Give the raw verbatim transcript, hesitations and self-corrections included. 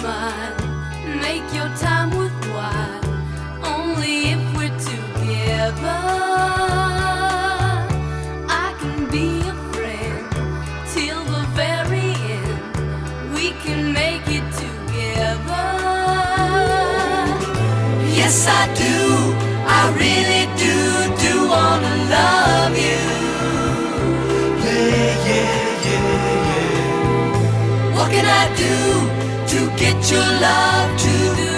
mine. Make your time worthwhile, only if we're together. I can be a friend till the very end. We can make it together. Yes, I do, I really do, do wanna love you. Yeah, yeah, yeah, yeah. What can I do to get your love to do?